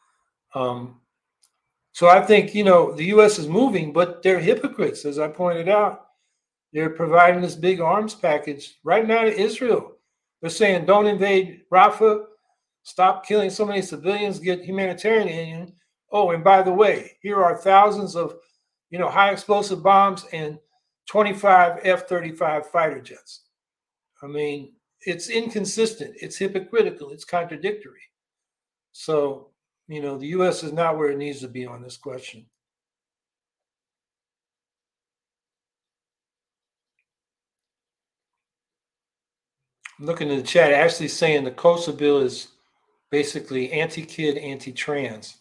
So I think, the U.S. is moving, but they're hypocrites, as I pointed out. They're providing this big arms package right now to Israel. They're saying, don't invade Rafah, stop killing so many civilians, get humanitarian aid. Oh, and by the way, here are thousands of, high explosive bombs and 25 F-35 fighter jets. I mean, it's inconsistent. It's hypocritical. It's contradictory. So, the U.S. is not where it needs to be on this question. I'm looking in the chat. Ashley's saying the KOSA bill is basically anti-kid, anti-trans.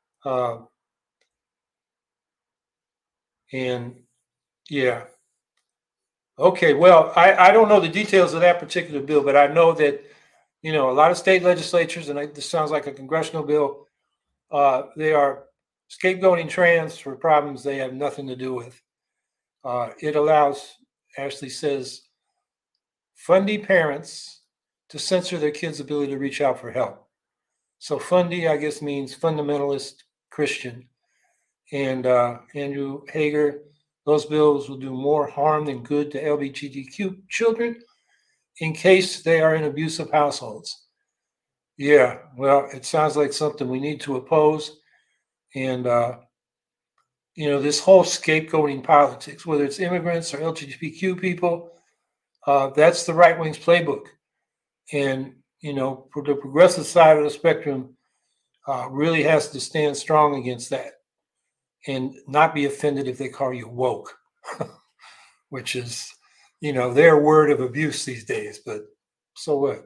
And yeah. Okay, well, I don't know the details of that particular bill, but I know that, a lot of state legislatures, and this sounds like a congressional bill, they are scapegoating trans for problems they have nothing to do with. It allows, Ashley says, fundy parents to censor their kids' ability to reach out for help. So fundy, I guess, means fundamentalist Christian. And Andrew Hager, those bills will do more harm than good to LGBTQ children in case they are in abusive households. Yeah, well, it sounds like something we need to oppose. And, this whole scapegoating politics, whether it's immigrants or LGBTQ people, that's the right wing's playbook. And, for the progressive side of the spectrum, really has to stand strong against that and not be offended if they call you woke, which is, their word of abuse these days. But so what?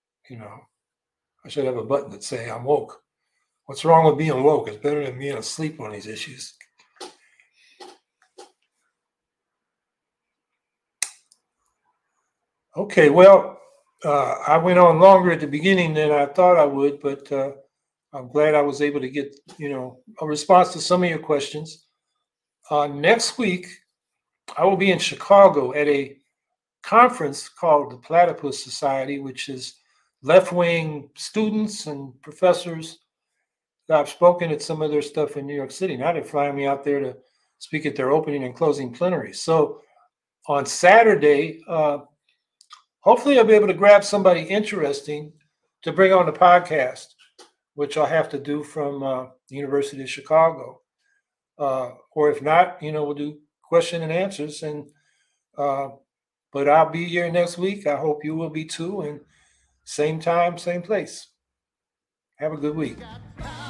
I should have a button that say I'm woke. What's wrong with being woke? It's better than being asleep on these issues. Okay, well, I went on longer at the beginning than I thought I would, but I'm glad I was able to get, a response to some of your questions. Next week, I will be in Chicago at a conference called the Platypus Society, which is left-wing students and professors I've spoken at some of their stuff in New York City. Now they're flying me out there to speak at their opening and closing plenaries. So on Saturday, hopefully I'll be able to grab somebody interesting to bring on the podcast, which I'll have to do from the University of Chicago. Or if not, we'll do question and answers. And but I'll be here next week. I hope you will be too. And same time, same place. Have a good week.